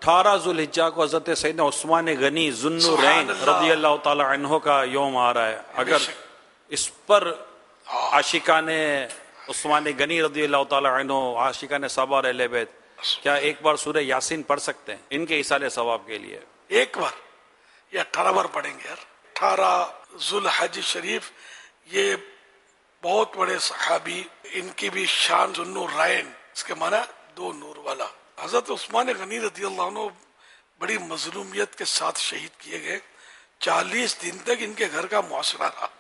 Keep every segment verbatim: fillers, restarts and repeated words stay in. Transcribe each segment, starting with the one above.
اٹھارہ ذوالحجہ کو حضرت سیدنا عثمان غنی ذوالنورین رضی اللہ تعالی عنہ کا یوم آ رہا ہے. اگر اس پر عاشقان عثمان غنی رضی اللہ تعالی عنہ، عاشقان صحابہ اور اہل بیت، کیا ایک بار سورہ یاسین پڑھ سکتے ہیں ان کے ایصال ثواب کے لیے؟ ایک بار یا اٹھارہ بار پڑھیں گے یار. اٹھارہ ذوالحج شریف، یہ بہت بڑے صحابی، ان کی بھی شان ذوالنورین، اس کے معنی دو نور والا. حضرت عثمان غنی رضی اللہ عنہ بڑی مظلومیت کے ساتھ شہید کیے گئے. چالیس دن تک ان کے گھر کا محاصرہ رہا،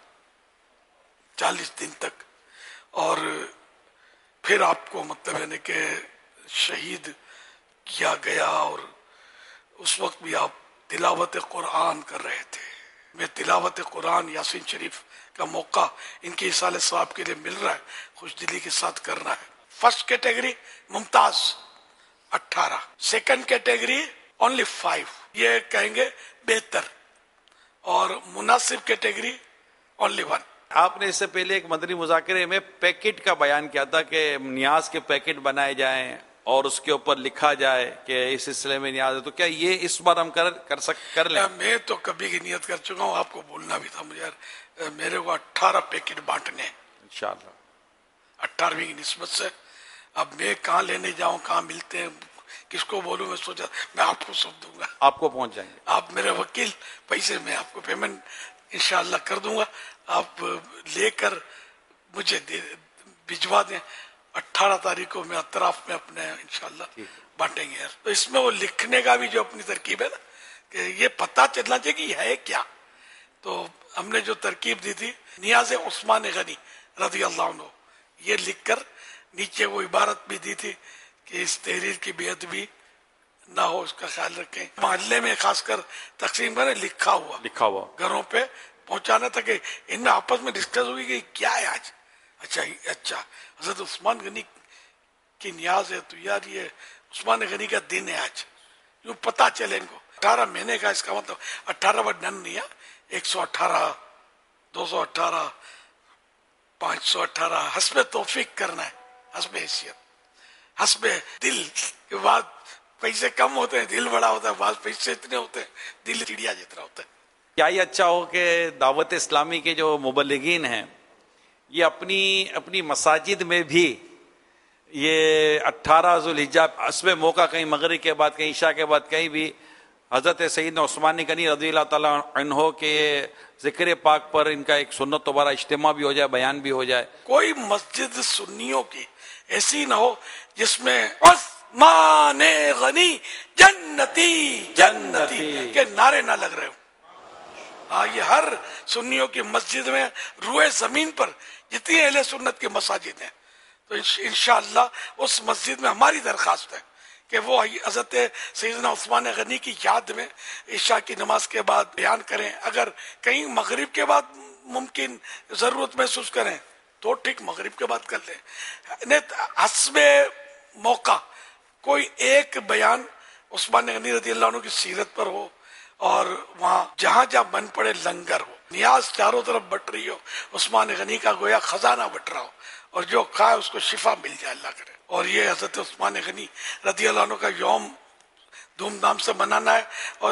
چالیس دن تک. اور پھر آپ کو مطلب ہے کہ شہید کیا گیا. اور اس وقت بھی آپ تلاوت قرآن کر رہے تھے. میں تلاوت قرآن یاسین شریف کا موقع ان کے ایصال ثواب کے لیے مل رہا ہے، خوش دلی کے ساتھ کرنا ہے. فرسٹ کیٹیگری ممتاز اٹھارہ، سیکنڈ کیٹیگری اونلی فائیو، یہ کہیں گے بہتر. اور مناسب کیٹیگری اونلی ون. آپ نے اس سے پہلے ایک مدنی مذاکرے میں پیکٹ کا بیان کیا تھا کہ نیاز کے پیکٹ بنائے جائیں اور اس کے اوپر لکھا جائے کہ اس سلسلے میں نیاز ہے. تو کیا یہ اس بار ہم کر کر سک کر لیں؟ میں تو کبھی کی نیت کر چکا ہوں، آپ کو بولنا بھی تھا مجھے. میرے کو اٹھارہ پیکٹ بانٹنے انشاءاللہ اٹھارہویں کی نسبت سے. اب میں کہاں لینے جاؤں، کہاں ملتے ہیں، کس کو بولوں؟ میں سوچا میں آپ کو سب دوں گا، آپ کو پہنچ جائیں گے. آپ میرے وکیل، پیسے میں آپ کو پیمنٹ انشاءاللہ کر دوں گا. آپ لے کر مجھے بھجوا دیں. اٹھارہ تاریخ کو میں اطراف میں اپنے انشاءاللہ بانٹیں گے. تو اس میں وہ لکھنے کا بھی جو اپنی ترکیب ہے نا، کہ یہ پتہ چلنا چاہیے کہ یہ ہے کیا. تو ہم نے جو ترکیب دی تھی نیاز عثمان غنی رضی اللہ عنہ، یہ لکھ کر نیچے وہ عبارت بھی دی تھی کہ اس تحریر کی بے ادبی نہ ہو، اس کا خیال رکھیں. محلے میں خاص کر تقسیم کریں، لکھا ہوا لکھا ہوا گھروں پہ پہنچانا تھا کہ ان میں آپس میں ڈسکس ہوئی کہ کیا ہے آج. اچھا اچھا حضرت عثمان غنی کی نیاز ہے، تو یار یہ عثمان غنی کا دن ہے آج، یوں پتہ چلے ان کو. اٹھارہ مہینے کا اس کا مطلب اٹھارہ بار ڈن نہیں ہے، ایک سو اٹھارہ، دو سو اٹھارہ، پانچ سو اٹھارہ، حسب توفیق کرنا ہے، حسب حیثیت، حسب دل. کے بعد پیسے کم ہوتے ہیں دل بڑا ہوتا ہے، بعض پیسے اتنے ہوتے ہیں دل چڑیا جتنا ہوتا ہے. کیا یہ اچھا ہو کہ دعوت اسلامی کے جو مبلغین ہیں یہ اپنی اپنی مساجد میں بھی یہ اٹھارہ ذوالحجہ حسب موقع، کہیں مغرب کے بعد، کہیں عشاء کے بعد، کہیں بھی حضرت سیدنا عثمان غنی رضی اللہ تعالیٰ عنہ کے ذکر پاک پر ان کا ایک سنت دوبارہ اجتماع بھی ہو جائے، بیان بھی ہو جائے. کوئی مسجد سنیوں کی ایسی نہ ہو جس میں عثمان غنی جنتی جنتی کے نعرے نہ لگ رہے ہوں. ہاں یہ ہر سنیوں کی مسجد میں روئے زمین پر جتنی اہل سنت کی مساجد ہیں، تو انشاءاللہ اس مسجد میں ہماری درخواست ہے کہ وہ حضرت سیدنا عثمان غنی کی یاد میں عشاء کی نماز کے بعد بیان کریں. اگر کہیں مغرب کے بعد ممکن ضرورت محسوس کریں تو ٹھیک، مغرب کے بعد کر لیں. حسب موقع کوئی ایک بیان عثمان غنی رضی اللہ عنہ کی سیرت پر ہو، اور وہاں جہاں جہاں من پڑے لنگر ہو، نیاز چاروں طرف بٹ رہی ہو، عثمان غنی کا گویا خزانہ بٹ رہا ہو، اور جو کھائے اس کو شفا مل جائے، اللہ کرے. اور یہ حضرت عثمان غنی رضی اللہ عنہ کا یوم دھوم دھام سے منانا ہے، اور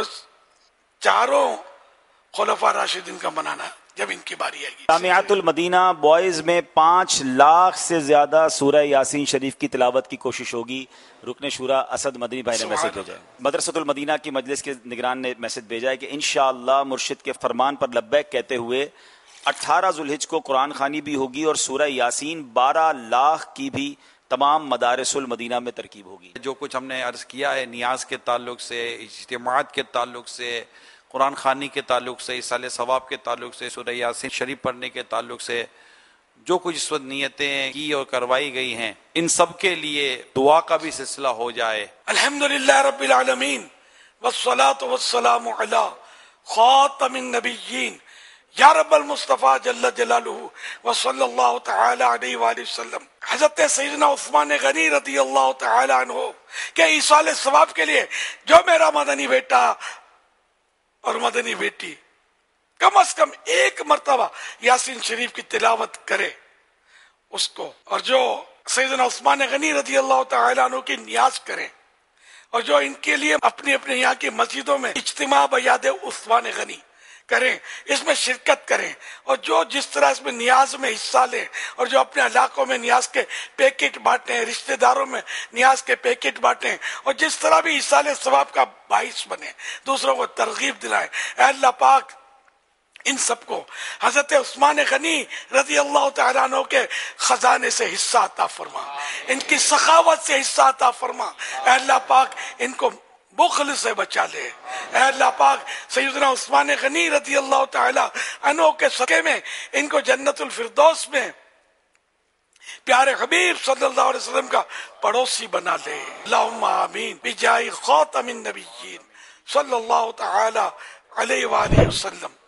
چاروں خلفاء راشدین کا منانا ہے جب ان کی باری آئے گی. جامعۃ المدینہ بوائز میں پانچ لاکھ سے زیادہ سورہ یاسین شریف کی تلاوت کی کوشش ہوگی. رکن شورا اسد مدنی بھائی نے میسج بھیجا ہے. مدرسۃ المدینہ کی مجلس کے نگران نے میسج بھیجا ہے کہ انشاءاللہ مرشد کے فرمان پر لبیک کہتے ہوئے اٹھارہ ذوالحج کو قرآن خوانی بھی ہوگی اور سورہ یاسین بارہ لاکھ کی بھی تمام مدارس المدینہ میں ترکیب ہوگی. جو کچھ ہم نے عرض کیا ہے نیاز کے تعلق سے، اجتماعات کے تعلق سے، قرآن خوانی کے تعلق سے، ایصال ثواب کے تعلق سے، سورہ یاسین شریف پڑھنے کے تعلق سے، جو کچھ اس وقت نیتیں کی اور کروائی گئی ہیں، ان سب کے لیے دعا کا بھی سلسلہ ہو جائے. الحمدللہ رب العالمین والصلاة والسلام علی خاتم النبیین یا رب المصطفیٰ جل جلالہ وصلی اللہ تعالی علیہ وآلہ وسلم. حضرت سیدنا عثمان غنی رضی اللہ تعالی عنہ کے ایصال ثواب کے لیے جو میرا مدنی بیٹا اور مدنی بیٹی کم از کم ایک مرتبہ یاسین شریف کی تلاوت کرے اس کو، اور جو سیدنا عثمان غنی رضی اللہ تعالی عنہ کی نیاز کریں اور جو ان کے لیے اپنی اپنے یہاں کی مسجدوں میں اجتماع بیاد عثمان غنی کریں، اس میں شرکت کریں، اور جو جس طرح اس میں نیاز میں حصہ لیں، اور جو اپنے علاقوں میں نیاز کے پیکٹ بانٹیں، رشتہ داروں میں نیاز کے پیکٹ بانٹیں، اور جس طرح بھی حصہ لیں ثواب کا باعث بنے، دوسروں کو ترغیب دلائیں۔ اے اللہ پاک ان سب کو حضرت عثمان غنی رضی اللہ تعالیٰ عنہ کے خزانے سے حصہ عطا فرما، ان کی سخاوت سے حصہ عطا فرما۔ اے اللہ پاک ان کو بخل سے بچا لے۔ اے اللہ پاک سیدنا عثمان غنی رضی اللہ تعالیٰ عنہ کے صدقے میں ان کو جنت الفردوس میں پیارے حبیب صلی اللہ علیہ وسلم کا پڑوسی بنا لے۔ اللہم آمین بجاہ خاتم النبیین صلی اللہ تعالیٰ علیہ وآلہ وسلم۔